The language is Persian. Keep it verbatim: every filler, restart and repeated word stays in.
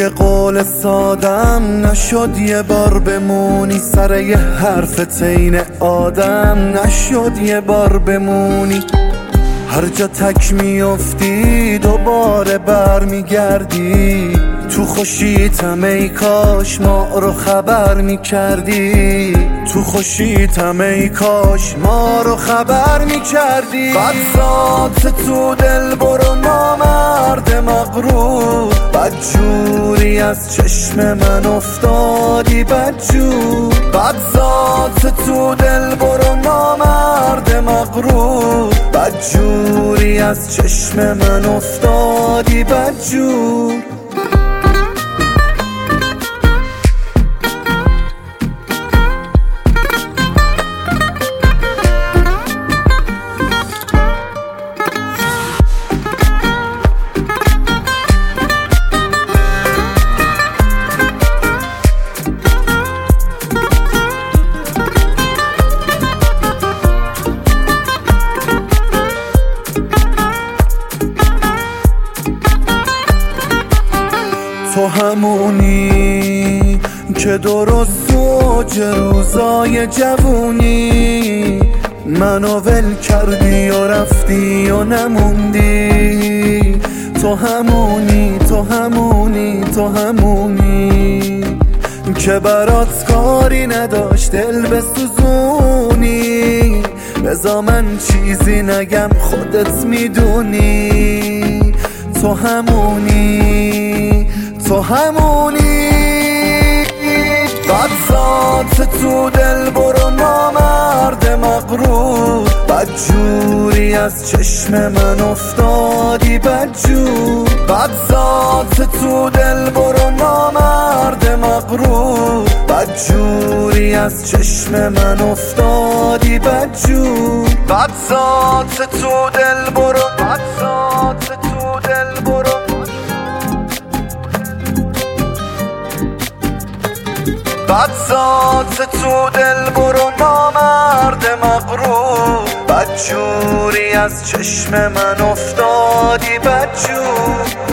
قول سادم نشد یه بار بمونی سر یه حرف تین آدم، نشد یه بار بمونی. هر جا تک میافتی دوباره بر میگردی، تو خوشیتم ای کاش ما رو خبر میکردی، تو خوشیتم ای کاش ما رو خبر میکردی. بد ذات تو دل برو نامرد مغرور، بدجوری از چشم من افتادی بدجور. بد ذات تو دل برو نامرد مغرور، بدجوری از چشم من افتادی بدجور. تو همونی که درست اوج روزای جوونی منو ول کردی و رفتی و نموندی. تو همونی تو همونی تو همونی که برات کاری نداشت دل بسوزونی. بذار من چیزی نگم خودت میدونی. تو همونی تو همونی بد ذات تو دل برو نامرد مغرور، بدجوری از چشم من افتادی بدجور. بد ذات تو دل برو نامرد مغرور، بدجوری از چشم من افتادی بدجور. بد ذات تو دل برو بد ذات تو دل برو بد ذات تو دل برو نامرد مغرور، بدجوری از چشم من افتادی بدجور.